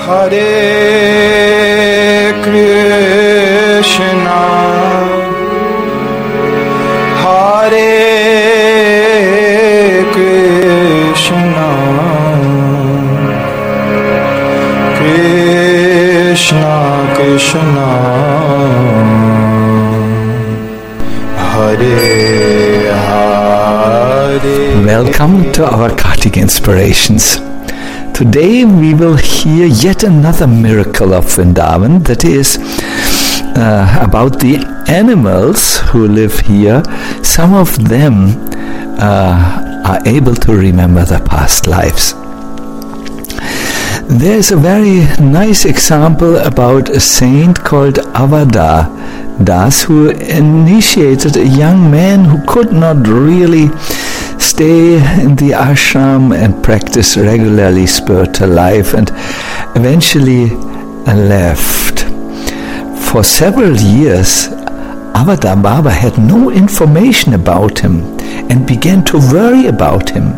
Hare Krishna, Hare Krishna, Krishna Krishna, Hare Hare. Welcome to our Kartik Inspirations. Today we will hear yet another miracle of Vrindavan, that is about the animals who live here. Some of them are able to remember their past lives. There's a very nice example about a saint called Avada Das, who initiated a young man who could not really stay in the ashram and practice regularly spiritual life, and eventually left. For several years, Avada Baba had no information about him and began to worry about him.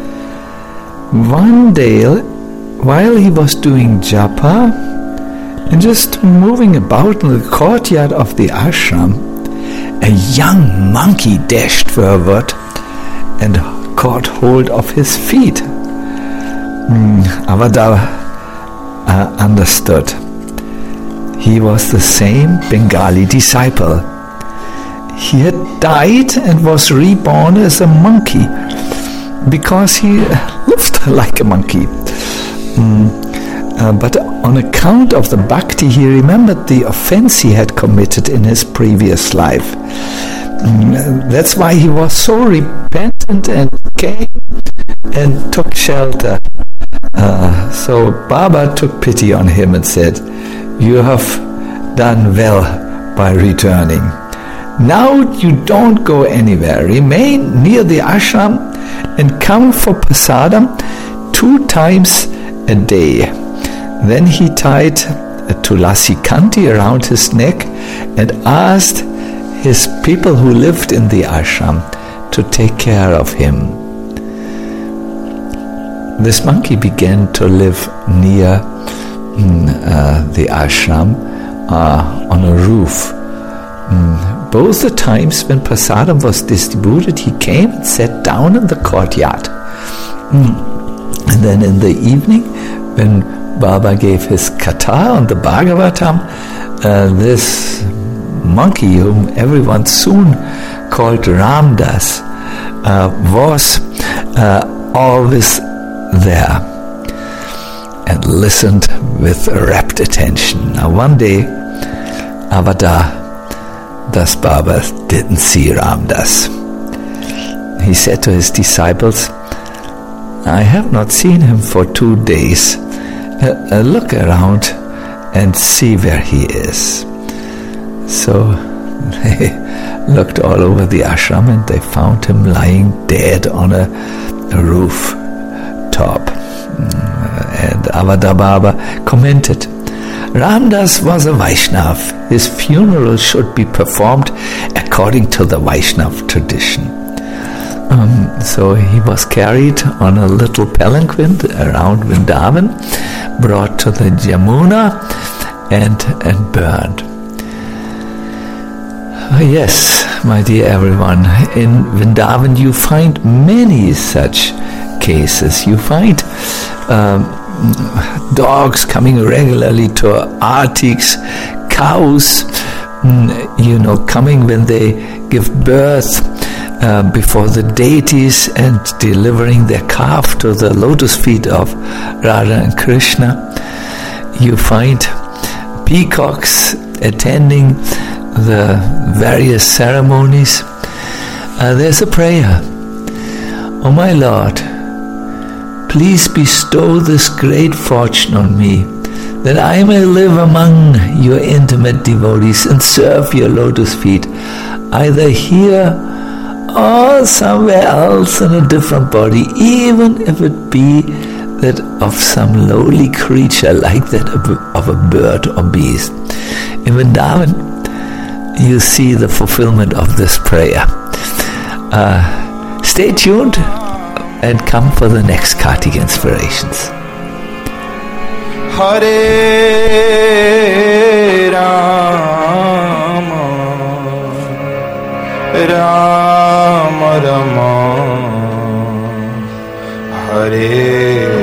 One day, while he was doing japa and just moving about in the courtyard of the ashram, a young monkey dashed forward and caught hold of his feet. Avada understood. He was the same Bengali disciple. He had died and was reborn as a monkey because he lived like a monkey. But on account of the bhakti, he remembered the offense he had committed in his previous life. That's why he was so repentant and came and took shelter. So Baba took pity on him and said, "You have done well by returning. Now you don't go anywhere. Remain near the ashram and come for prasadam 2 times a day." Then he tied a tulasi kanti around his neck and asked his people who lived in the ashram to take care of him. This monkey began to live near the ashram on a roof. Both the times when prasadam was distributed, he came and sat down in the courtyard. And then in the evening, when Baba gave his katha on the Bhagavatam, this monkey, whom everyone soon called Ramdas, was always there and listened with rapt attention. Now one day, Avada Das Baba didn't see Ramdas. He said to his disciples, "I have not seen him for 2 days. Look around and see where he is." So they looked all over the ashram and they found him lying dead on a rooftop. And Avada Baba commented, "Ramdas was a Vaishnav. His funeral should be performed according to the Vaishnav tradition." So he was carried on a little palanquin around Vrindavan, brought to the Jamuna and burned. Yes, my dear everyone, in Vrindavan you find many such cases. You find dogs coming regularly to artiks, cows, coming when they give birth before the deities and delivering their calf to the lotus feet of Radha and Krishna. You find peacocks attending the various ceremonies. There's a prayer. "Oh my Lord, please bestow this great fortune on me, that I may live among your intimate devotees and serve your lotus feet, either here or somewhere else in a different body, even if it be that of some lowly creature like that of a bird or beast." In Vrindavan, you see the fulfillment of this prayer. Stay tuned and come for the next Kartik Inspirations. Hare Rama Rama Rama Hare